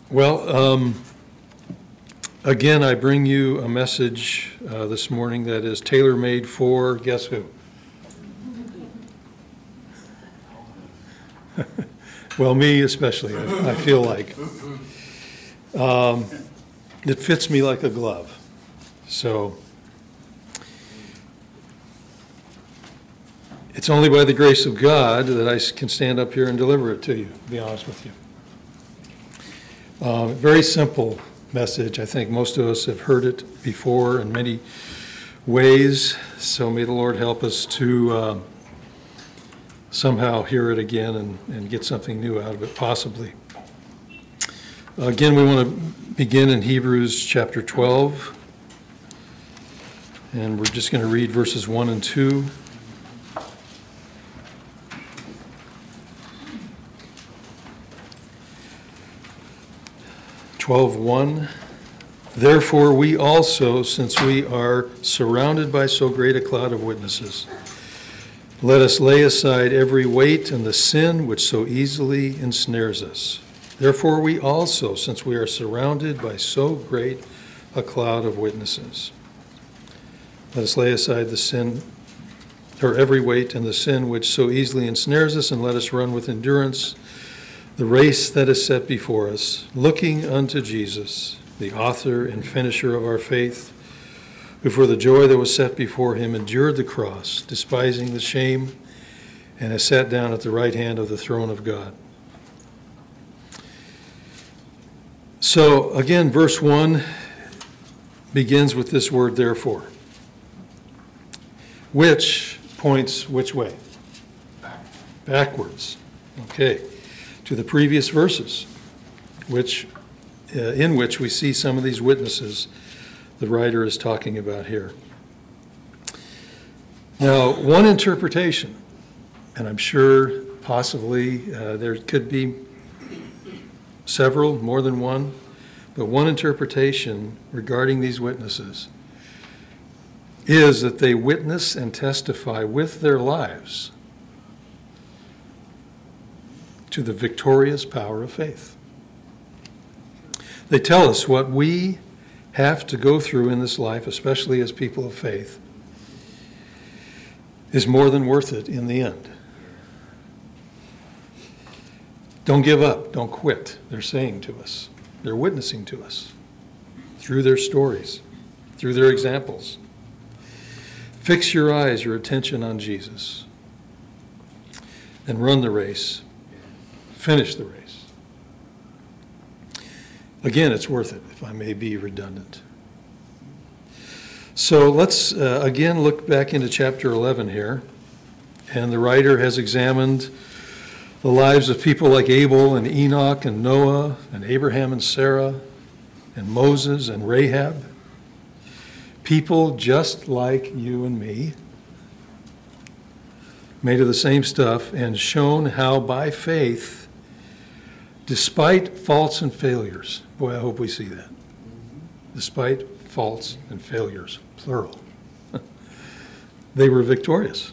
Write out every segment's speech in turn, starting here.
Well, again, I bring you a message this morning that is tailor-made for, guess who? Well, me especially, I feel like. It fits me like a glove. So, it's only by the grace of God that I can stand up here and deliver it to you, to be honest with you. Very simple message. I think most of us have heard it before in many ways, so may the Lord help us to somehow hear it again and get something new out of it, possibly. Again, we want to begin in Hebrews chapter 12, and we're just going to read verses 1 and 2. Therefore we also, since we are surrounded by so great a cloud of witnesses, let us lay aside every weight and the sin which so easily ensnares us. Therefore we also, since we are surrounded by so great a cloud of witnesses, let us lay aside the sin, or every weight and the sin which so easily ensnares us, and let us run with endurance the race that is set before us, looking unto Jesus, the author and finisher of our faith, who for the joy that was set before him endured the cross, despising the shame, and has sat down at the right hand of the throne of God. So again, verse 1 begins with this word, therefore, which points which way? Backwards. Okay. To the previous verses, in which we see some of these witnesses the writer is talking about here. Now, one interpretation, and I'm sure possibly there could be several, more than one, but one interpretation regarding these witnesses is that they witness and testify with their lives to the victorious power of faith. They tell us what we have to go through in this life, especially as people of faith, is more than worth it in the end. Don't give up, don't quit, they're saying to us. They're witnessing to us through their stories, through their examples. Fix your eyes, your attention on Jesus, and run the race. Finish the race. Again, it's worth it, if I may be redundant. So let's again look back into chapter 11 here. And the writer has examined the lives of people like Abel and Enoch and Noah and Abraham and Sarah and Moses and Rahab. People just like you and me, made of the same stuff, and shown how by faith, despite faults and failures, boy, I hope we see that. Despite faults and failures, plural, they were victorious.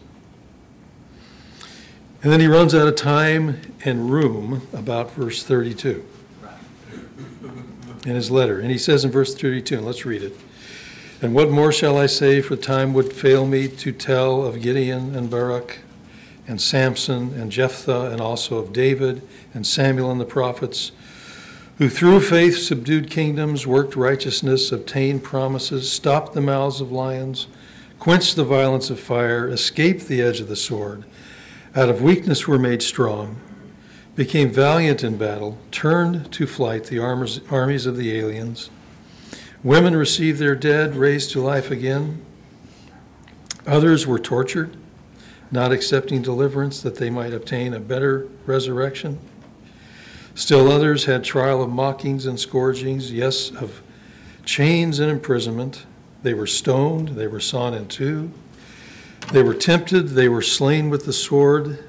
And then he runs out of time and room about verse 32 in his letter. And he says in verse 32, and let's read it. And what more shall I say, for time would fail me to tell of Gideon and Barak and Samson and Jephthah, and also of David and Samuel and the prophets, who through faith subdued kingdoms, worked righteousness, obtained promises, stopped the mouths of lions, quenched the violence of fire, escaped the edge of the sword, out of weakness were made strong, became valiant in battle, turned to flight the armies of the aliens. Women received their dead, raised to life again. Others were tortured, not accepting deliverance that they might obtain a better resurrection. Still others had trial of mockings and scourgings, yes, of chains and imprisonment. They were stoned, they were sawn in two. They were tempted, they were slain with the sword.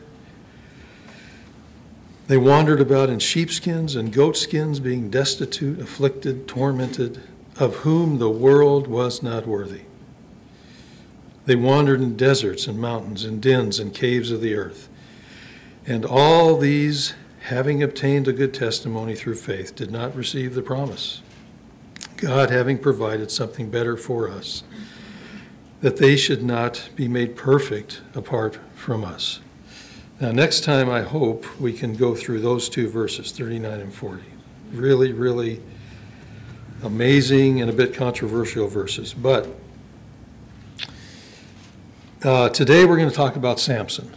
They wandered about in sheepskins and goatskins, being destitute, afflicted, tormented, of whom the world was not worthy. They wandered in deserts and mountains, in dens and caves of the earth. And all these having obtained a good testimony through faith, did not receive the promise. God having provided something better for us, that they should not be made perfect apart from us. Now, next time, I hope we can go through those two verses, 39 and 40. Really, really amazing and a bit controversial verses. But today we're going to talk about Samson.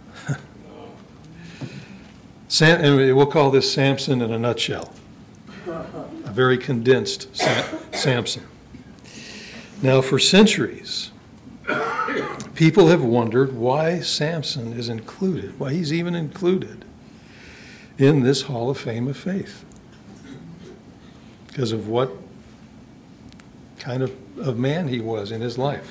And we'll call this Samson in a nutshell. A very condensed Samson. Now, for centuries, people have wondered why Samson is included, why he's even included in this Hall of Fame of Faith. Because of what kind of man he was in his life.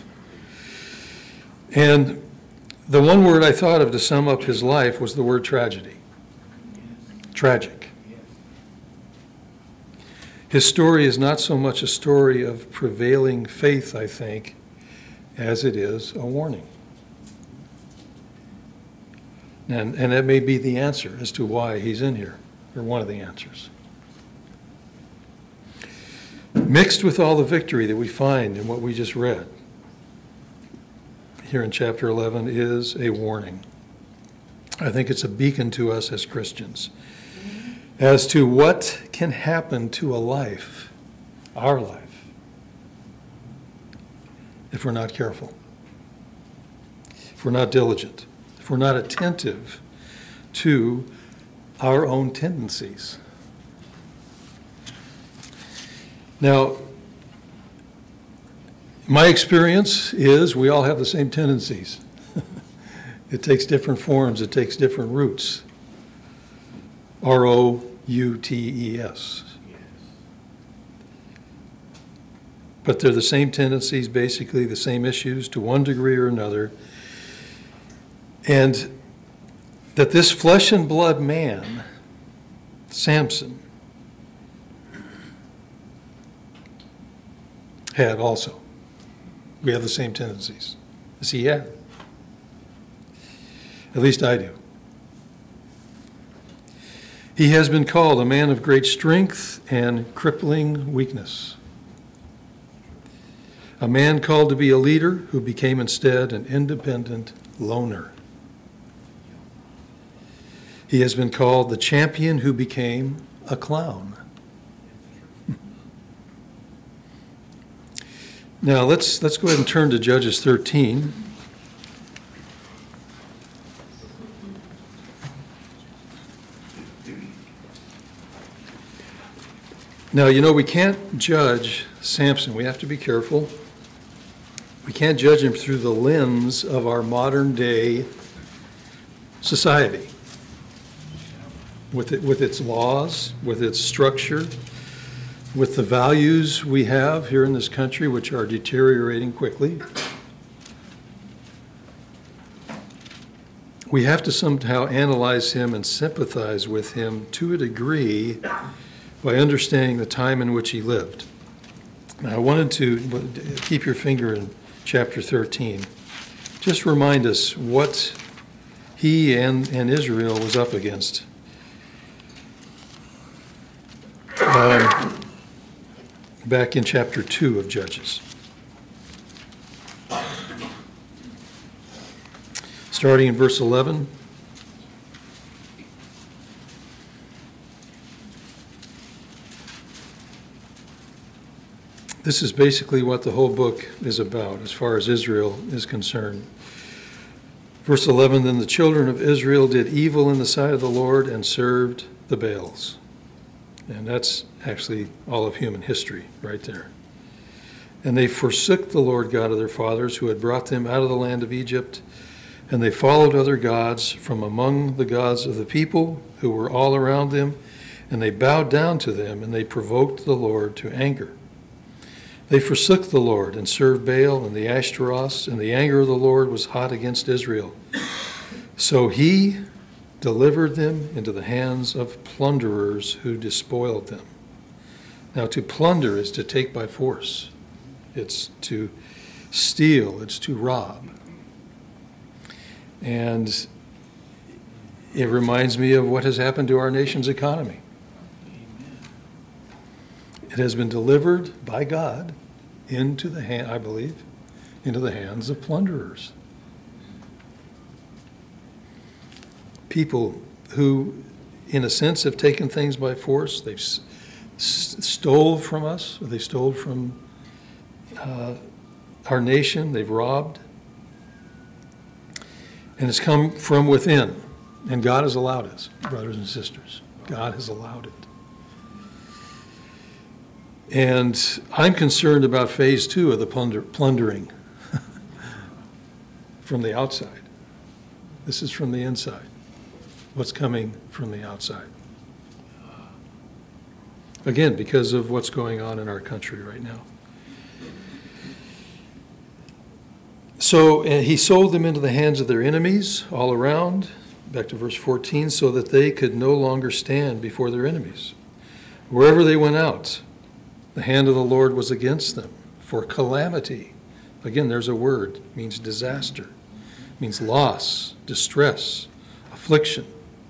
And the one word I thought of to sum up his life was the word tragedy. Tragic. His story is not so much a story of prevailing faith, I think, as it is a warning. And that may be the answer as to why he's in here, or one of the answers. Mixed with all the victory that we find in what we just read here in chapter 11 is a warning. I think it's a beacon to us as Christians as to what can happen to a life, our life, if we're not careful, if we're not diligent, if we're not attentive to our own tendencies. Now, my experience is we all have the same tendencies. It takes different forms. It takes different roots. R-O-U-T-E-S. But they're the same tendencies, basically the same issues to one degree or another. And that this flesh and blood man, Samson, had also. We have the same tendencies as he had. At least I do. He has been called a man of great strength and crippling weakness. A man called to be a leader who became instead an independent loner. He has been called the champion who became a clown. Now let's go ahead and turn to Judges 13. Now, we can't judge Samson. We have to be careful. We can't judge him through the lens of our modern day society, with its laws, with its structure, with the values we have here in this country, which are deteriorating quickly. We have to somehow analyze him and sympathize with him to a degree by understanding the time in which he lived. Now, I wanted to keep your finger in chapter 13. Just remind us what he and Israel was up against. Back in chapter 2 of Judges. Starting in verse 11. This is basically what the whole book is about as far as Israel is concerned. Verse 11, then the children of Israel did evil in the sight of the Lord and served the Baals. And that's actually all of human history right there. And they forsook the Lord God of their fathers who had brought them out of the land of Egypt, and they followed other gods from among the gods of the people who were all around them, and they bowed down to them, and they provoked the Lord to anger. They forsook the Lord and served Baal and the Ashtaroths, and the anger of the Lord was hot against Israel. So he delivered them into the hands of plunderers who despoiled them. Now, to plunder is to take by force. It's to steal. It's to rob. And it reminds me of what has happened to our nation's economy. It has been delivered by God into the hand, I believe, into the hands of plunderers. People who, in a sense, have taken things by force. They've stole from us. They stole from our nation. They've robbed. And it's come from within. And God has allowed it, brothers and sisters. God has allowed it. And I'm concerned about phase 2 of the plundering from the outside. This is from the inside. What's coming from the outside. Again, because of what's going on in our country right now. So he sold them into the hands of their enemies all around, back to verse 14, so that they could no longer stand before their enemies. Wherever they went out, the hand of the Lord was against them for calamity. Again, there's a word, it means disaster, it means loss, distress, affliction.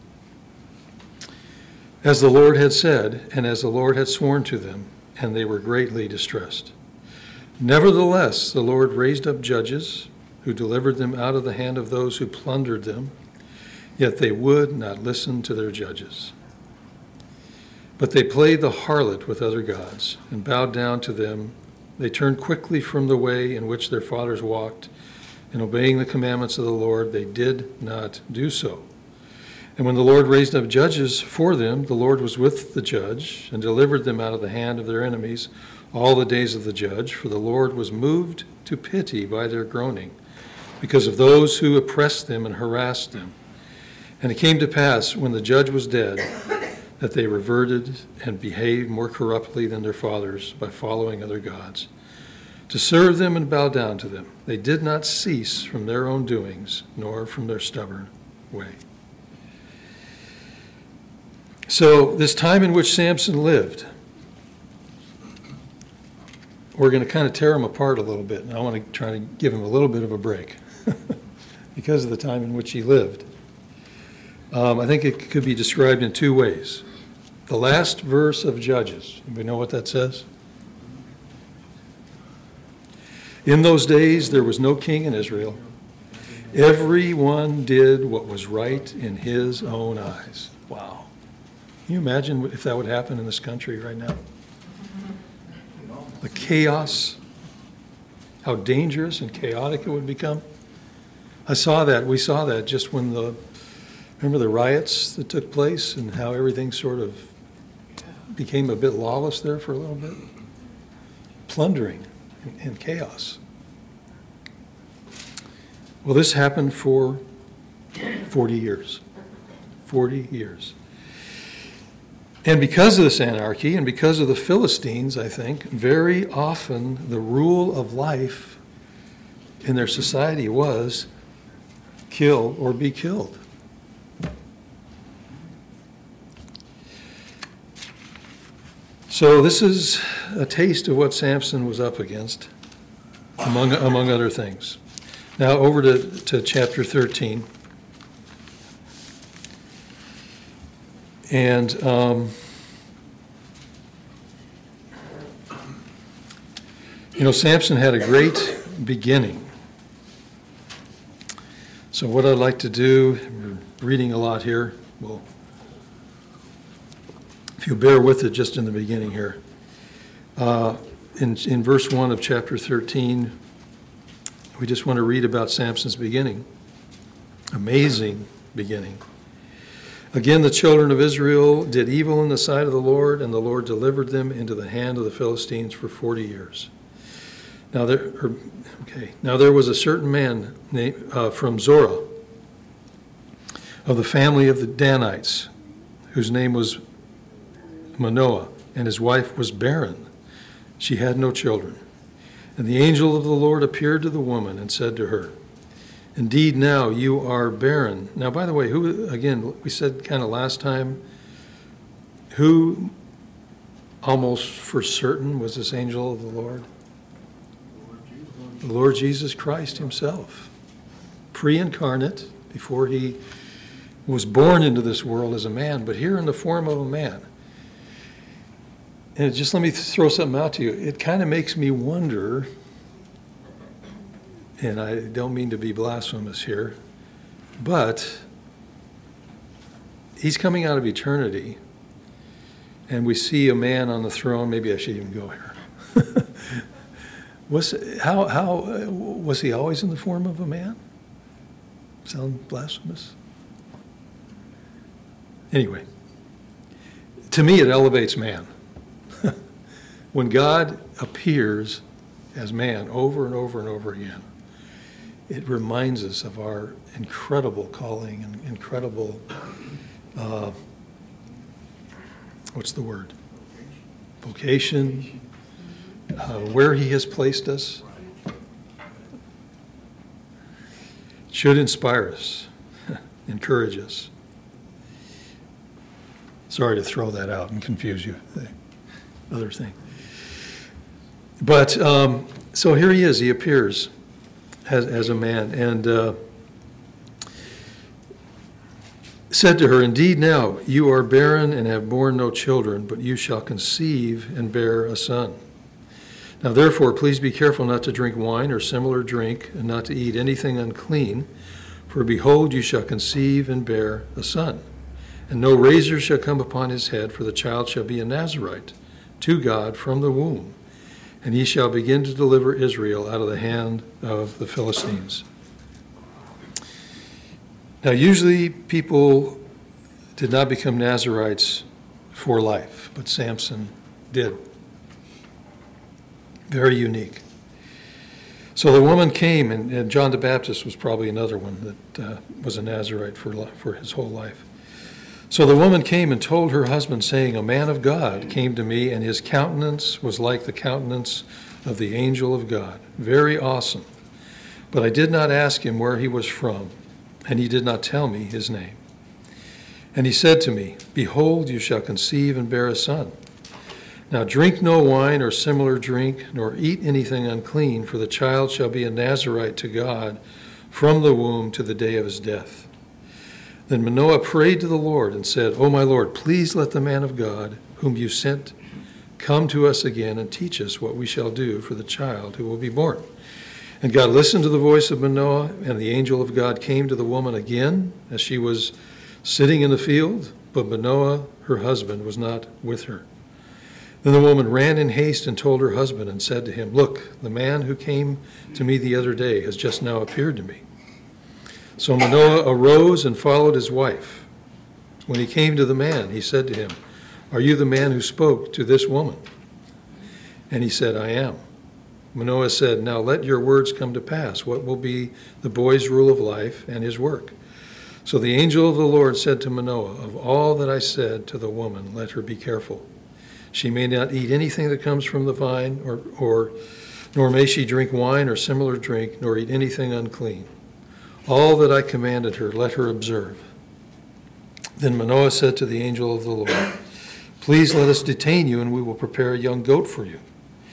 As the Lord had said, and as the Lord had sworn to them, and they were greatly distressed. Nevertheless, the Lord raised up judges who delivered them out of the hand of those who plundered them, yet they would not listen to their judges. But they played the harlot with other gods and bowed down to them. They turned quickly from the way in which their fathers walked, and obeying the commandments of the Lord, they did not do so. And when the Lord raised up judges for them, the Lord was with the judge and delivered them out of the hand of their enemies all the days of the judge, for the Lord was moved to pity by their groaning, because of those who oppressed them and harassed them. And it came to pass, when the judge was dead, that they reverted and behaved more corruptly than their fathers by following other gods, to serve them and bow down to them. They did not cease from their own doings, nor from their stubborn way. So this time in which Samson lived, we're going to kind of tear him apart a little bit. And I want to try to give him a little bit of a break because of the time in which he lived. I think it could be described in two ways. The last verse of Judges, we know what that says? In those days there was no king in Israel. Everyone did what was right in his own eyes. Wow. Can you imagine if that would happen in this country right now? The chaos, how dangerous and chaotic it would become. We saw that just when remember the riots that took place and how everything sort of became a bit lawless there for a little bit? Plundering and chaos. Well, this happened for 40 years. 40 years. And because of this anarchy and because of the Philistines, I think, very often the rule of life in their society was kill or be killed. So this is a taste of what Samson was up against, among other things. Now over to chapter 13. And Samson had a great beginning. So what I'd like to do, we're reading a lot here. Well, if you bear with it just in the beginning here. In verse 1 of chapter 13, we just want to read about Samson's beginning. Amazing beginning. Again, the children of Israel did evil in the sight of the Lord, and the Lord delivered them into the hand of the Philistines for 40 years. Now there was a certain man from Zorah, of the family of the Danites, whose name was Manoah, and his wife was barren. She had no children. And the angel of the Lord appeared to the woman and said to her, "Indeed, now you are barren." Now, by the way, we said kind of last time, who almost for certain was this angel of the Lord? The Lord Jesus Christ himself, pre-incarnate, before he was born into this world as a man, but here in the form of a man. And just let me throw something out to you. It kind of makes me wonder, and I don't mean to be blasphemous here, but he's coming out of eternity, and we see a man on the throne. Maybe I should even go here. Was he always in the form of a man? Sound blasphemous? Anyway, to me it elevates man. When God appears as man over and over and over again, it reminds us of our incredible calling and incredible, what's the word? Vocation, where he has placed us. It should inspire us, encourage us. Sorry to throw that out and confuse you, the other thing. But so here he is, he appears as a man, and said to her, "Indeed now you are barren and have borne no children, but you shall conceive and bear a son. Now therefore please be careful not to drink wine or similar drink, and not to eat anything unclean, for behold, you shall conceive and bear a son. And no razor shall come upon his head, for the child shall be a Nazarite to God from the womb. And he shall begin to deliver Israel out of the hand of the Philistines." Now, usually people did not become Nazarites for life, but Samson did. Very unique. So the woman came, and John the Baptist was probably another one that was a Nazarite for his whole life. So the woman came and told her husband, saying, "A man of God came to me, and his countenance was like the countenance of the angel of God, very awesome. But I did not ask him where he was from, and he did not tell me his name. And he said to me, Behold, you shall conceive and bear a son. Now drink no wine or similar drink, nor eat anything unclean, for the child shall be a Nazarite to God from the womb to the day of his death." Then Manoah prayed to the Lord and said, "O my Lord, please let the man of God, whom you sent, come to us again and teach us what we shall do for the child who will be born." And God listened to the voice of Manoah, and the angel of God came to the woman again as she was sitting in the field, but Manoah, her husband, was not with her. Then the woman ran in haste and told her husband and said to him, "Look, the man who came to me the other day has just now appeared to me." So Manoah arose and followed his wife. When he came to the man, he said to him, "Are you the man who spoke to this woman?" And he said, "I am." Manoah said, "Now let your words come to pass. What will be the boy's rule of life and his work?" So the angel of the Lord said to Manoah, "Of all that I said to the woman, let her be careful. She may not eat anything that comes from the vine, nor may she drink wine or similar drink, nor eat anything unclean. All that I commanded her, let her observe." Then Manoah said to the angel of the Lord, "Please let us detain you, and we will prepare a young goat for you."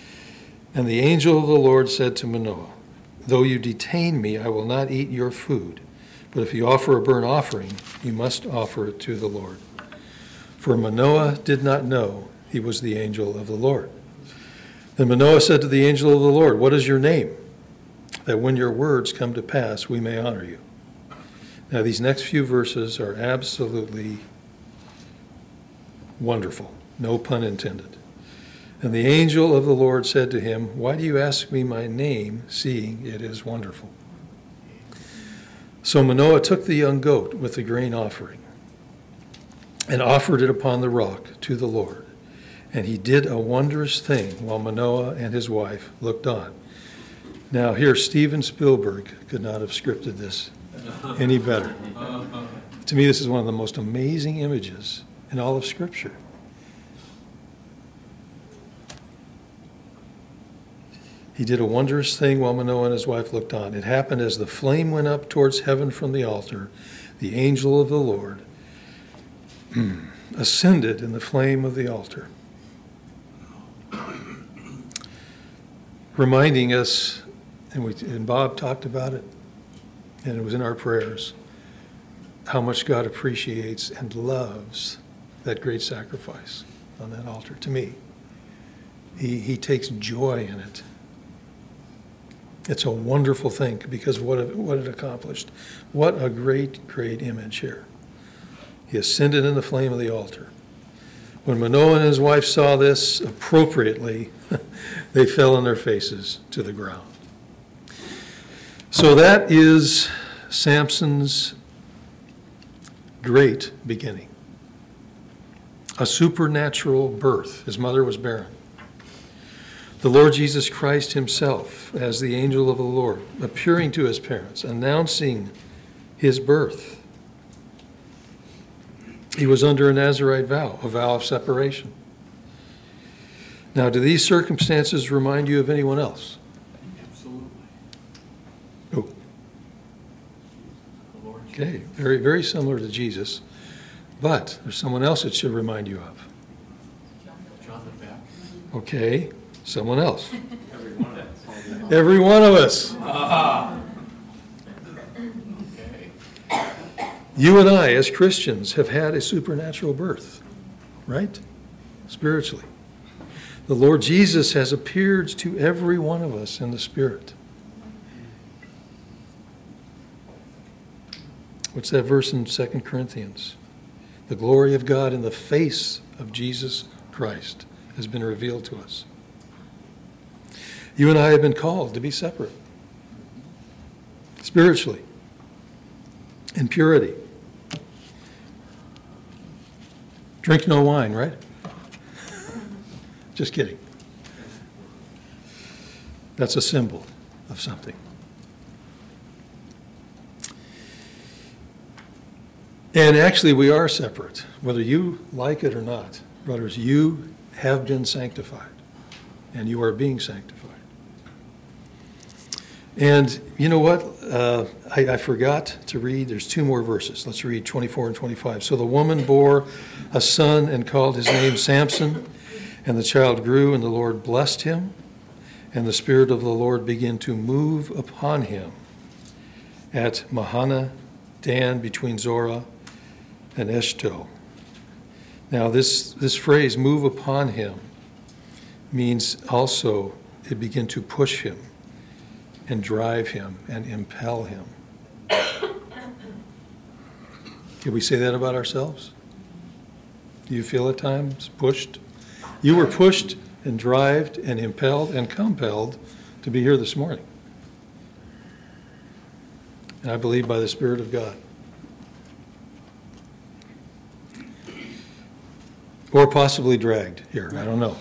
And the angel of the Lord said to Manoah, "Though you detain me, I will not eat your food. But if you offer a burnt offering, you must offer it to the Lord." For Manoah did not know he was the angel of the Lord. Then Manoah said to the angel of the Lord, "What is your name? That when your words come to pass, we may honor you." Now, these next few verses are absolutely wonderful, no pun intended. And the angel of the Lord said to him, "Why do you ask me my name, seeing it is wonderful?" So Manoah took the young goat with the grain offering and offered it upon the rock to the Lord. And he did a wondrous thing while Manoah and his wife looked on. Now here, Steven Spielberg could not have scripted this any better. To me, this is one of the most amazing images in all of Scripture. He did a wondrous thing while Manoah and his wife looked on. It happened as the flame went up towards heaven from the altar, the angel of the Lord ascended in the flame of the altar, reminding us, and Bob talked about it, and it was in our prayers, how much God appreciates and loves that great sacrifice on that altar. To me, He takes joy in it. It's a wonderful thing because what it accomplished. What a great, great image here. He ascended in the flame of the altar. When Manoah and his wife saw this, appropriately, they fell on their faces to the ground. So that is Samson's great beginning. A supernatural birth. His mother was barren. The Lord Jesus Christ himself, as the angel of the Lord, appearing to his parents, announcing his birth. He was under a Nazirite vow, a vow of separation. Now, do these circumstances remind you of anyone else? Absolutely. Oh, The Lord okay, very, very similar to Jesus. But there's someone else it should remind you of. John the Baptist. Okay, someone else. Every one of us. Every one of us. Okay. You and I, as Christians, have had a supernatural birth, right? Spiritually. The Lord Jesus has appeared to every one of us in the Spirit. What's that verse in 2 Corinthians? The glory of God in the face of Jesus Christ has been revealed to us. You and I have been called to be separate, spiritually, in purity. Drink no wine, right? Just kidding. That's a symbol of something. And actually, we are separate. Whether you like it or not, brothers, you have been sanctified, and you are being sanctified. And you know what? I forgot to read. There's two more verses. Let's read 24 and 25. So the woman bore a son and called his name Samson, and the child grew, and the Lord blessed him, and the Spirit of the Lord began to move upon him at Mahana Dan between Zorah and Eshto. Now this phrase, move upon him, means also it began to push him and drive him and impel him. Can we say that about ourselves? Do you feel at times pushed? You were pushed and drived and impelled and compelled to be here this morning. And I believe by the Spirit of God. Or possibly dragged here, I don't know.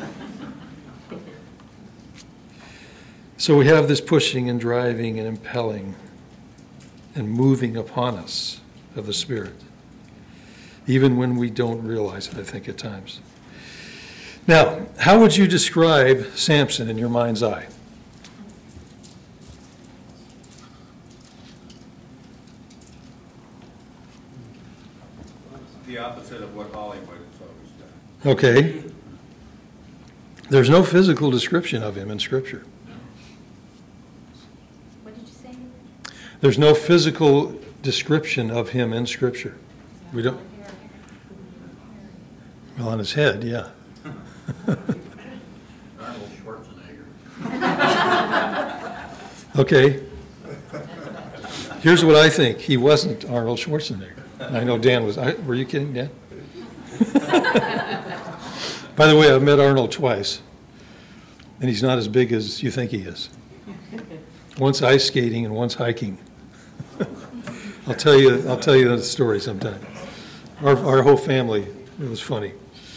So we have this pushing and driving and impelling and moving upon us of the Spirit, even when we don't realize it, I think, at times. Now, how would you describe Samson in your mind's eye? The opposite of what Hollywood has always done. Okay. There's no physical description of him in Scripture. What did you say? There's no physical description of him in Scripture. We don't. Well, on his head, yeah. Arnold Schwarzenegger. Okay. Here's what I think. He wasn't Arnold Schwarzenegger. I know Dan was. Were you kidding, Dan? By the way, I've met Arnold twice, and he's not as big as you think he is. Once ice skating and once hiking. I'll tell you that story sometime. Our whole family, it was funny.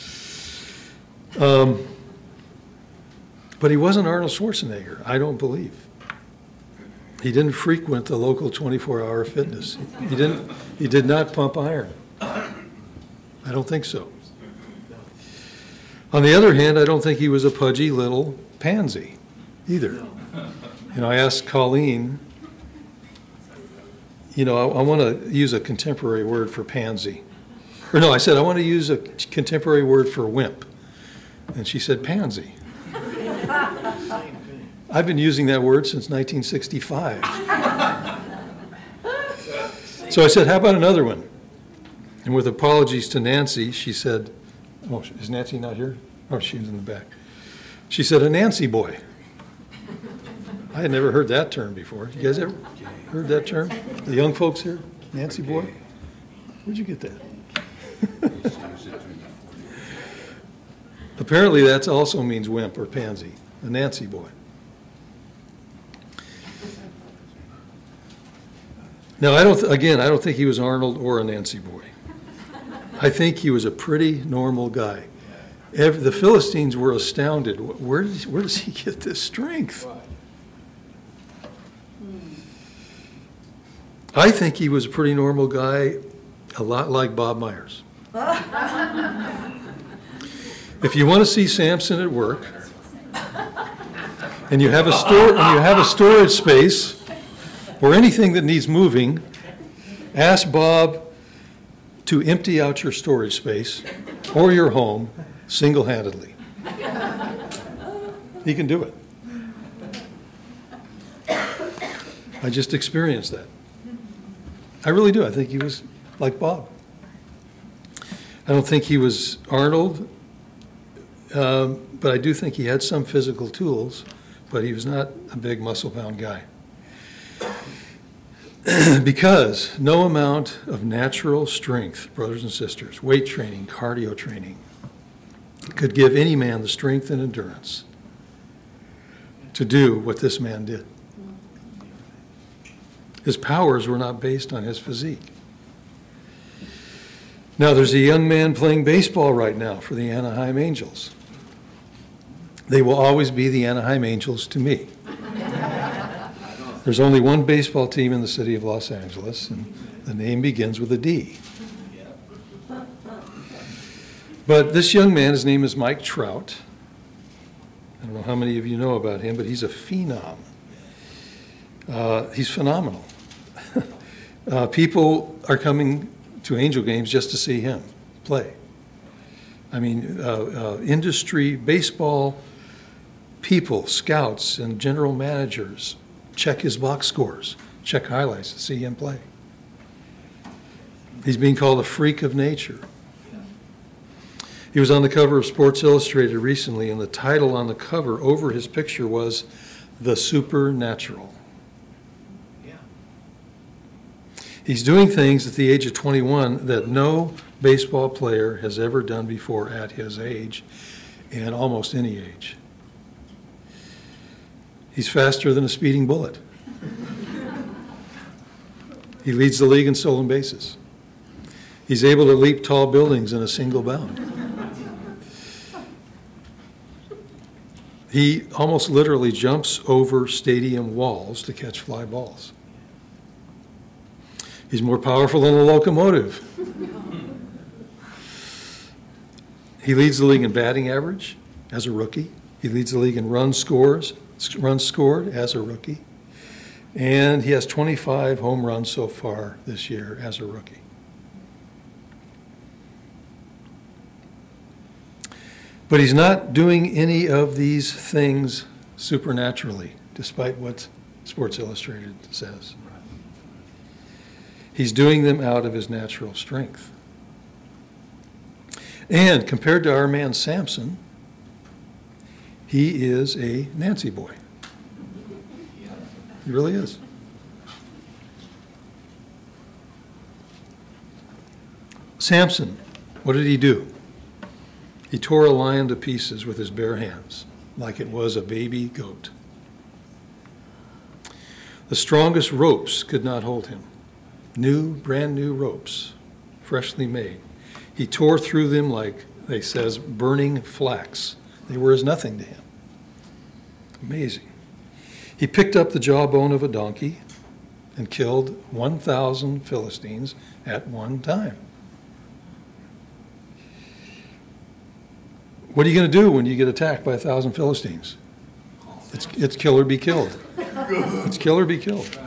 But he wasn't Arnold Schwarzenegger, I don't believe. He didn't frequent the local 24-hour fitness. He did not pump iron. I don't think so. On the other hand, I don't think he was a pudgy little pansy either. I asked Colleen, I want to use a contemporary word for pansy. Or no, I said, I want to use a contemporary word for wimp. And she said, pansy. I've been using that word since 1965. So I said, how about another one? And with apologies to Nancy, she said, oh, is Nancy not here? Oh, she's in the back. She said, a Nancy boy. I had never heard that term before. You guys ever heard that term? The young folks here? Nancy boy? Where'd you get that? Apparently that also means wimp or pansy, a Nancy boy. Now, I don't think he was Arnold or a Nancy boy. I think he was a pretty normal guy. The Philistines were astounded. Where does he get this strength? I think he was a pretty normal guy, a lot like Bob Myers. If you want to see Samson at work, and you have a storage space or anything that needs moving, ask Bob to empty out your storage space or your home single-handedly. He can do it. I just experienced that. I really do. I think he was like Bob. I don't think he was Arnold, but I do think he had some physical tools, but he was not a big muscle-bound guy. Because no amount of natural strength, brothers and sisters, weight training, cardio training, could give any man the strength and endurance to do what this man did. His powers were not based on his physique. Now, there's a young man playing baseball right now for the Anaheim Angels. They will always be the Anaheim Angels to me. There's only one baseball team in the city of Los Angeles, and the name begins with a D. But this young man, his name is Mike Trout. I don't know how many of you know about him, but he's a phenom. He's phenomenal. People are coming to Angel games just to see him play. I mean, industry, baseball people, scouts, and general managers check his box scores, check highlights to see him play. He's being called a freak of nature. He was on the cover of Sports Illustrated recently, and the title on the cover over his picture was The Supernatural. He's doing things at the age of 21 that no baseball player has ever done before at his age and almost any age. He's faster than a speeding bullet. He leads the league in stolen bases. He's able to leap tall buildings in a single bound. He almost literally jumps over stadium walls to catch fly balls. He's more powerful than a locomotive. He leads the league in batting average as a rookie. He leads the league in runs scored as a rookie. And he has 25 home runs so far this year as a rookie. But he's not doing any of these things supernaturally, despite what Sports Illustrated says. He's doing them out of his natural strength. And compared to our man Samson, he is a Nancy boy. He really is. Samson, what did he do? He tore a lion to pieces with his bare hands, like it was a baby goat. The strongest ropes could not hold him. Brand new ropes, freshly made. He tore through them like, they says, burning flax. They were as nothing to him. Amazing. He picked up the jawbone of a donkey and killed 1,000 Philistines at one time. What are you going to do when you get attacked by 1,000 Philistines? It's kill or be killed. It's kill or be killed.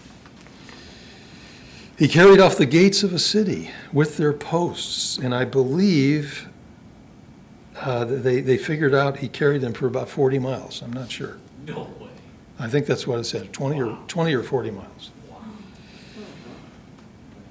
He carried off the gates of a city with their posts, and I believe they figured out he carried them for about 40 miles. I'm not sure. No way. I think that's what it said, 20 or 40 miles.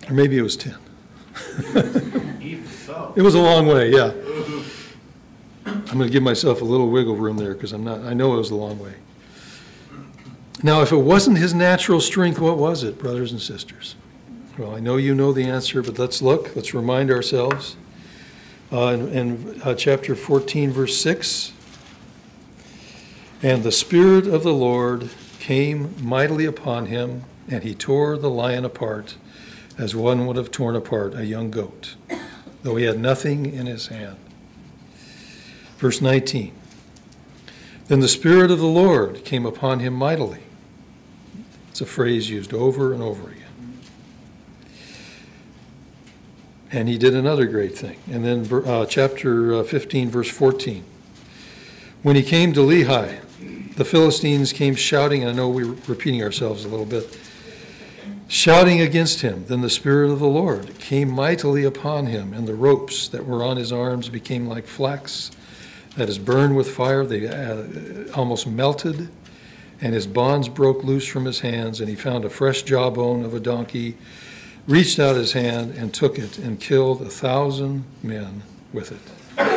Or maybe it was 10. Even so. It was a long way, yeah. I'm going to give myself a little wiggle room there because I know it was a long way. Now, if it wasn't his natural strength, what was it, brothers and sisters? Well, I know you know the answer, but let's look. Let's remind ourselves. In chapter 14, verse 6, and the Spirit of the Lord came mightily upon him, and he tore the lion apart, as one would have torn apart a young goat, though he had nothing in his hand. Verse 19, then the Spirit of the Lord came upon him mightily. It's a phrase used over and over again. And he did another great thing. And then chapter 15, verse 14. When he came to Lehi, the Philistines came shouting, and I know we're repeating ourselves a little bit, shouting against him. Then the Spirit of the Lord came mightily upon him, and the ropes that were on his arms became like flax that is burned with fire. They almost melted, and his bonds broke loose from his hands, and he found a fresh jawbone of a donkey, reached out his hand and took it, and killed 1,000 men with it.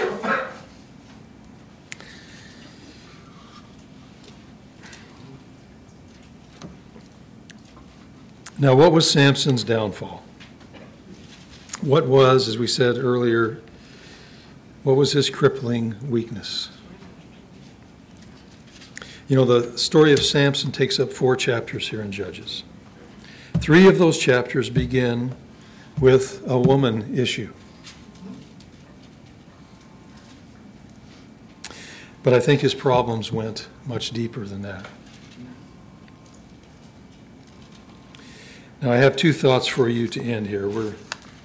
Now, what was Samson's downfall? What was, as we said earlier, what was his crippling weakness? You know, the story of Samson takes up 4 chapters here in Judges. 3 of those chapters begin with a woman issue. But I think his problems went much deeper than that. Now, I have 2 thoughts for you to end here. We're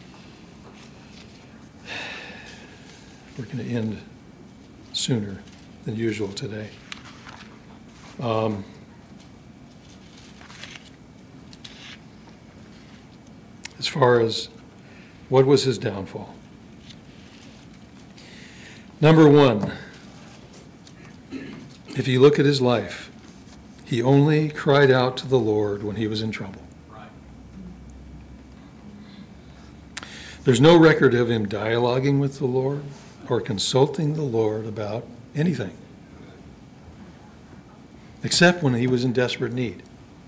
going to end sooner than usual today. As far as what was his downfall. Number 1, if you look at his life, he only cried out to the Lord when he was in trouble. Right. There's no record of him dialoguing with the Lord or consulting the Lord about anything, except when he was in desperate need.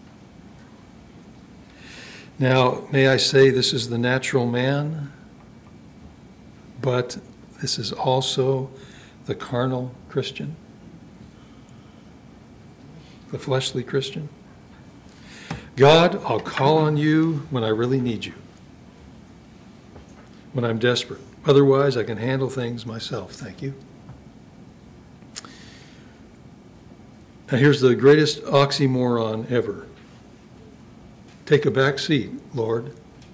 Now, may I say this is the natural man, but this is also the carnal Christian, the fleshly Christian. God, I'll call on you when I really need you, when I'm desperate. Otherwise, I can handle things myself. Thank you. Now, here's the greatest oxymoron ever. Take a back seat, Lord.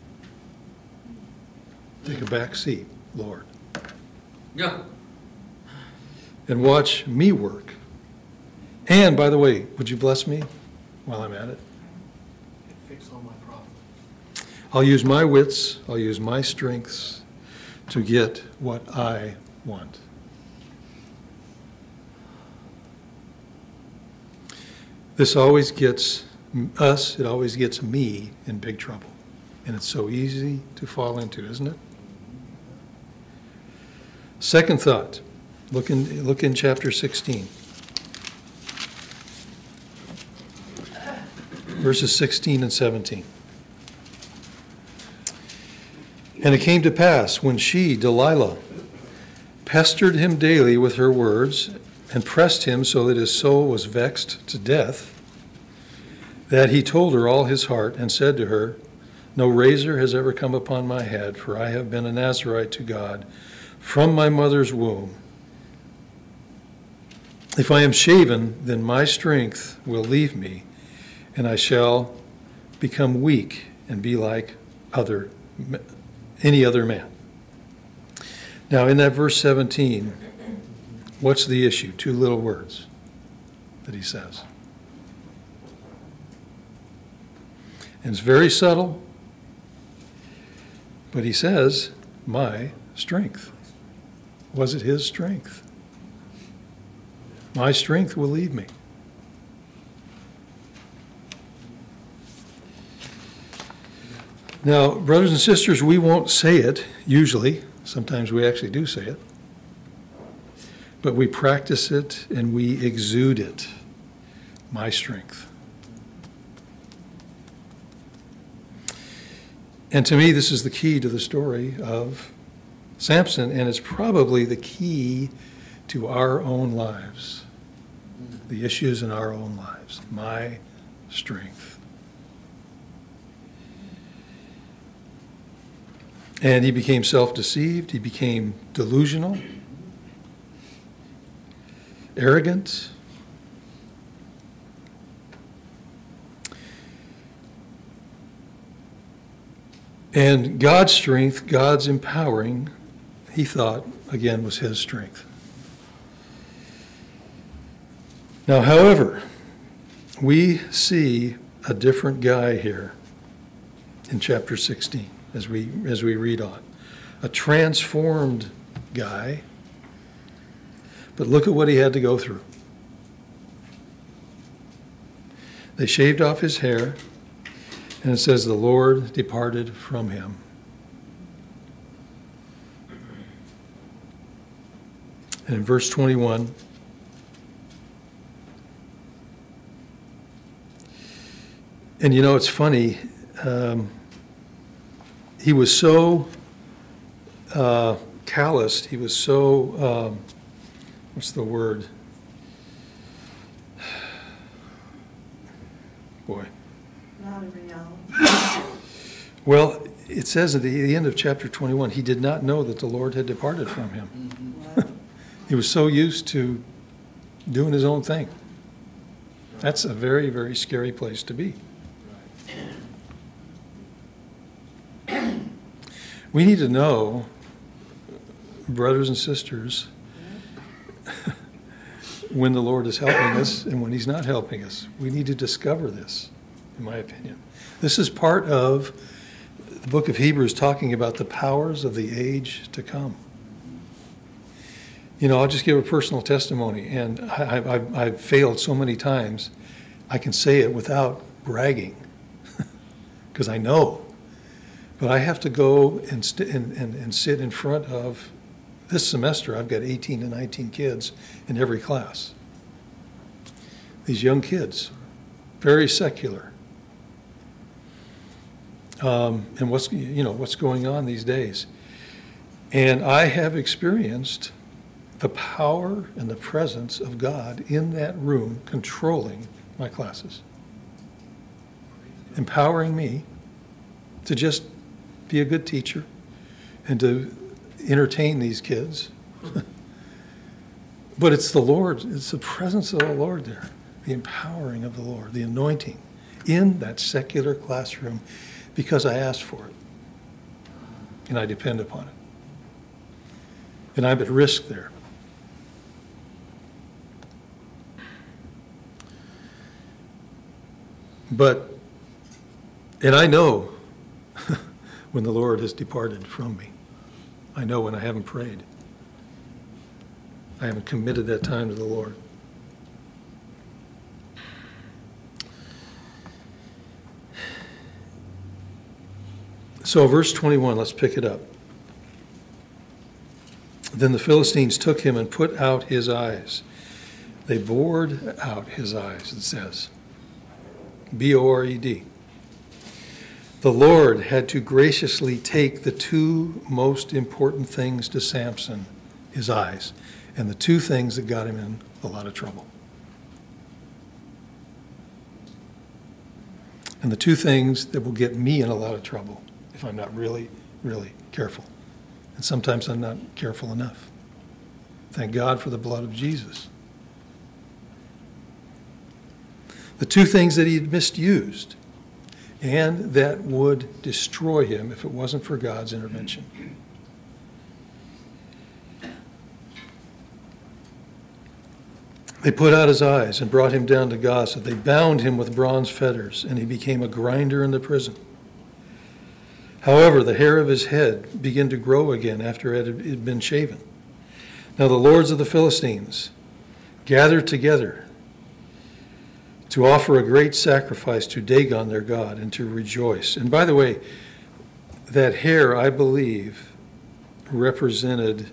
Take a back seat, Lord. Yeah. And watch me work. And, by the way, would you bless me while I'm at it? Fix all my problems. I'll use my wits, I'll use my strengths to get what I want. This always gets us, it always gets me in big trouble. And it's so easy to fall into, isn't it? Second thought, look in chapter 16. Verses 16 and 17. And it came to pass when she, Delilah, pestered him daily with her words and pressed him so that his soul was vexed to death, that he told her all his heart and said to her, no razor has ever come upon my head, for I have been a Nazirite to God from my mother's womb. If I am shaven, then my strength will leave me, and I shall become weak and be like any other man. Now, in that verse 17, what's the issue? 2 little words that he says. And it's very subtle, but he says, my strength. Was it his strength? My strength will leave me. Now, brothers and sisters, we won't say it usually. Sometimes we actually do say it. But we practice it and we exude it. My strength. And to me, this is the key to the story of Samson, and it's probably the key to our own lives, the issues in our own lives. My strength. And he became self-deceived. He became delusional, arrogant. And God's strength, God's empowering, he thought, again, was his strength. Now, however, we see a different guy here in chapter 16 as we read on. A transformed guy. But look at what he had to go through. They shaved off his hair. And it says, the Lord departed from him. And in verse 21, and you know, it's funny, he was so calloused, he was so, what's the word? Boy. Not a reality. Well, it says at the end of chapter 21, he did not know that the Lord had departed from him. He was so used to doing his own thing. That's a very, very scary place to be. We need to know, brothers and sisters, when the Lord is helping us and when he's not helping us. We need to discover this, in my opinion. This is part of the book of Hebrews talking about the powers of the age to come. You know, I'll just give a personal testimony, and I've failed so many times, I can say it without bragging, because I know. But I have to go and sit in front of, this semester I've got 18 to 19 kids in every class. These young kids, very secular. And what's going on these days. And I have experienced the power and the presence of God in that room controlling my classes. Empowering me to just be a good teacher and to entertain these kids. But it's the Lord, it's the presence of the Lord there, the empowering of the Lord, the anointing in that secular classroom, because I asked for it and I depend upon it. And I'm at risk there. And I know when the Lord has departed from me. I know when I haven't prayed. I haven't committed that time to the Lord. So verse 21, let's pick it up. Then the Philistines took him and put out his eyes. They bored out his eyes, it says. B-O-R-E-D. The Lord had to graciously take the two most important things to Samson, his eyes, and the two things that got him in a lot of trouble. And the two things that will get me in a lot of trouble if I'm not really, really careful. And sometimes I'm not careful enough. Thank God for the blood of Jesus. The two things that he had misused and that would destroy him if it wasn't for God's intervention. They put out his eyes and brought him down to Gaza. They bound him with bronze fetters, and he became a grinder in the prison. However, the hair of his head began to grow again after it had been shaven. Now the lords of the Philistines gathered together to offer a great sacrifice to Dagon their god and to rejoice. And by the way, that hair, I believe, represented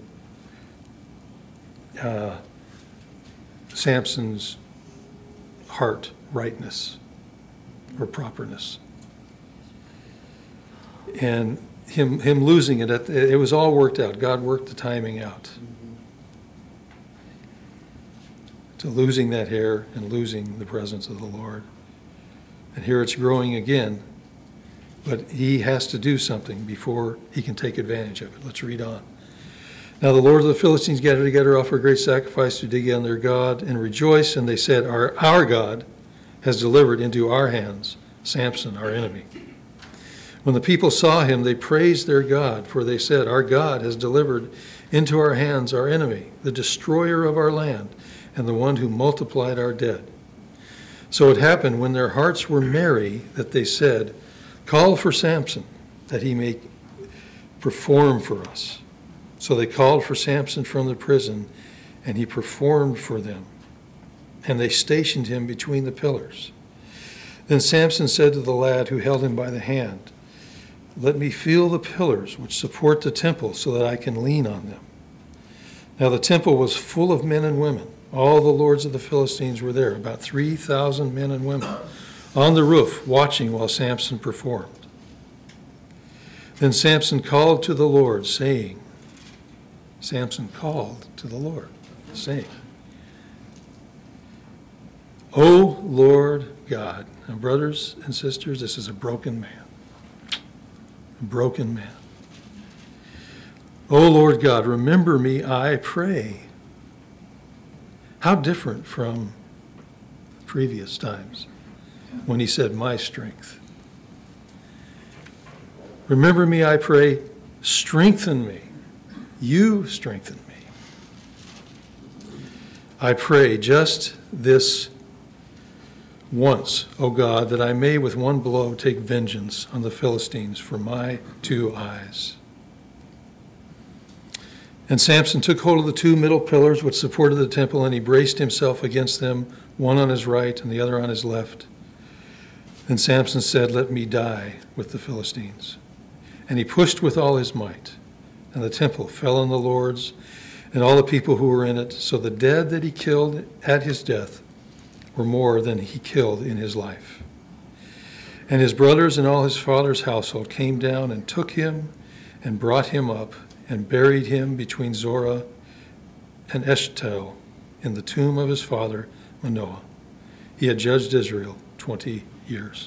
Samson's heart rightness or properness. And him losing it, it was all worked out. God worked the timing out. To losing that hair and losing the presence of the Lord. And here it's growing again, but he has to do something before he can take advantage of it. Let's read on. Now the Lord of the Philistines gathered together, offer a great sacrifice to dig on their God, and rejoice. And they said, Our God has delivered into our hands Samson, our enemy. When the people saw him, they praised their God, for they said, Our God has delivered into our hands our enemy, the destroyer of our land, and the one who multiplied our dead. So it happened when their hearts were merry that they said, Call for Samson, that he may perform for us. So they called for Samson from the prison, and he performed for them. And they stationed him between the pillars. Then Samson said to the lad who held him by the hand, Let me feel the pillars which support the temple so that I can lean on them. Now the temple was full of men and women. All the lords of the Philistines were there, about 3,000 men and women, on the roof watching while Samson performed. Then Samson called to the Lord, saying, O Lord God. Now, brothers and sisters, this is a broken man. A broken man. O Lord God, remember me, I pray. How different from previous times when he said, my strength. Remember me, I pray. Strengthen me. You strengthen me. I pray just this once, O God, that I may with one blow take vengeance on the Philistines for my 2 eyes. And Samson took hold of the 2 middle pillars which supported the temple, and he braced himself against them, one on his right and the other on his left. Then Samson said, Let me die with the Philistines. And he pushed with all his might, and the temple fell on the lords and all the people who were in it. So the dead that he killed at his death were more than he killed in his life. And his brothers and all his father's household came down and took him and brought him up and buried him between Zorah and Eshtaol in the tomb of his father Manoah. He had judged Israel 20 years.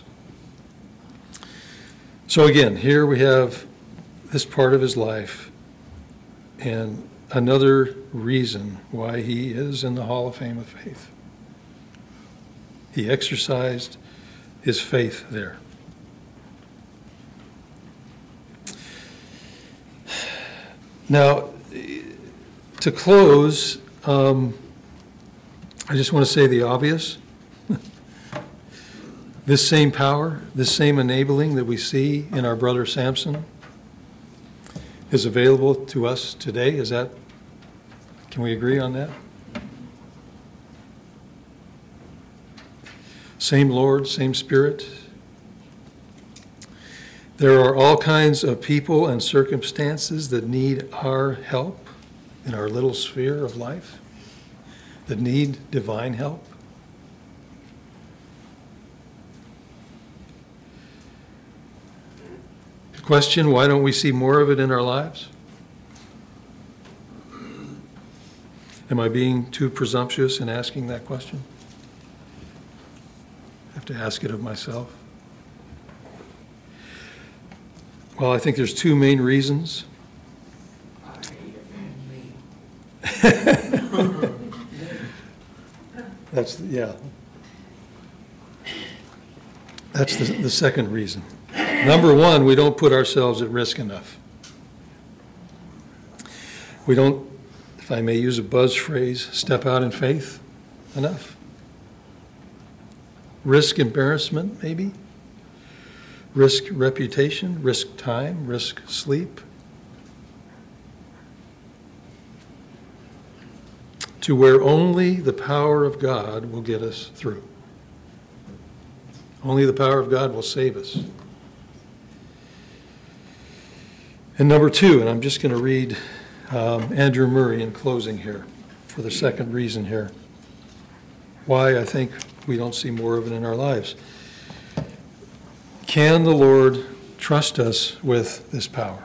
So again, here we have this part of his life and another reason why he is in the Hall of Fame of Faith. He exercised his faith there. Now, to close, I just want to say the obvious. This same power, this same enabling that we see in our brother Samson is available to us today. Can we agree on that? Same Lord, same Spirit. There are all kinds of people and circumstances that need our help in our little sphere of life, that need divine help. The question, why don't we see more of it in our lives? Am I being too presumptuous in asking that question? I have to ask it of myself. Well, I think there's 2 main reasons. That's the second reason. Number 1, we don't put ourselves at risk enough. We don't, if I may use a buzz phrase, step out in faith enough. Risk embarrassment, maybe. Risk reputation, risk time, risk sleep. To where only the power of God will get us through. Only the power of God will save us. And number two, and I'm just going to read Andrew Murray in closing here for the second reason here, why I think we don't see more of it in our lives. Can the Lord trust us with this power?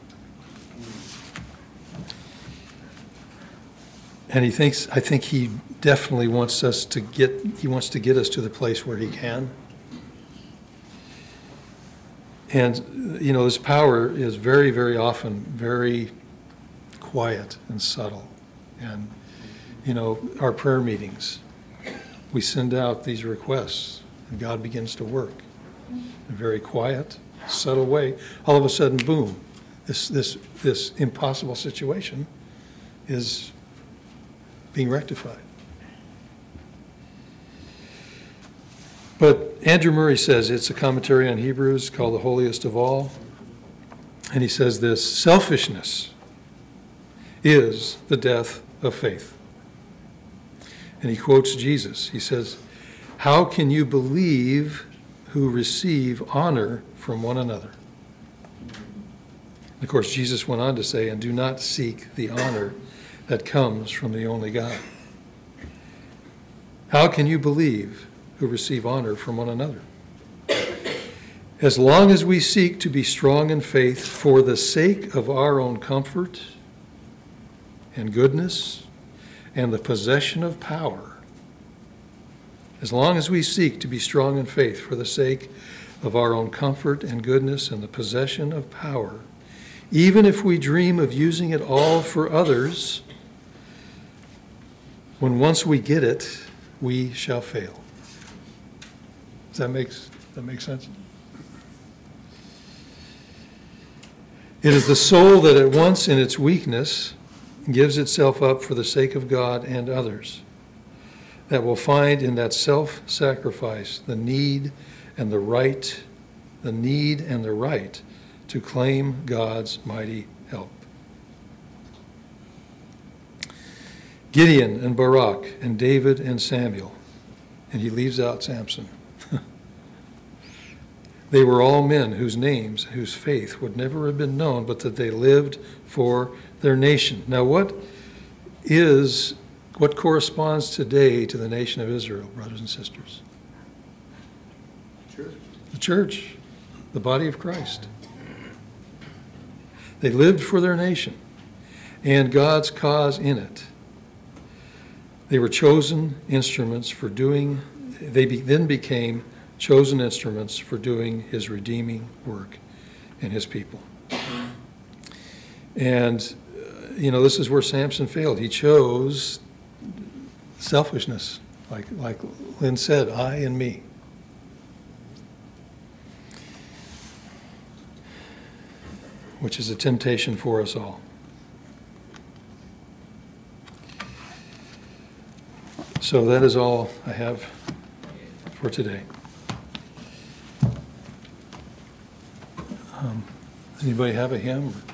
And I think he definitely wants us to get us to the place where he can. And, this power is very, very often very quiet and subtle. And, our prayer meetings, we send out these requests, and God begins to work in a very quiet, subtle way. All of a sudden, boom, this impossible situation is being rectified. But Andrew Murray says, it's a commentary on Hebrews called The Holiest of All, and he says this: selfishness is the death of faith. And he quotes Jesus. He says, "How can you believe who receive honor from one another?" And of course, Jesus went on to say, "And do not seek the honor that comes from the only God." How can you believe who receive honor from one another? As long as we seek to be strong in faith for the sake of our own comfort and goodness and the possession of power, as long as we seek to be strong in faith for the sake of our own comfort and goodness and the possession of power, even if we dream of using it all for others, when once we get it, we shall fail. Does that make sense? It is the soul that at once in its weakness gives itself up for the sake of God and others, that will find in that self-sacrifice the need and the right to claim God's mighty help. Gideon and Barak and David and Samuel, and he leaves out Samson. They were all men whose names, whose faith would never have been known, but that they lived for their nation. Now, what corresponds today to the nation of Israel, brothers and sisters? Church. The church, the body of Christ. They lived for their nation and God's cause in it. They were chosen instruments for doing, then became chosen instruments for doing his redeeming work in his people. And, this is where Samson failed. He chose selfishness, like Lynn said, I and me. Which is a temptation for us all. So that is all I have for today. Does anybody have a hymn?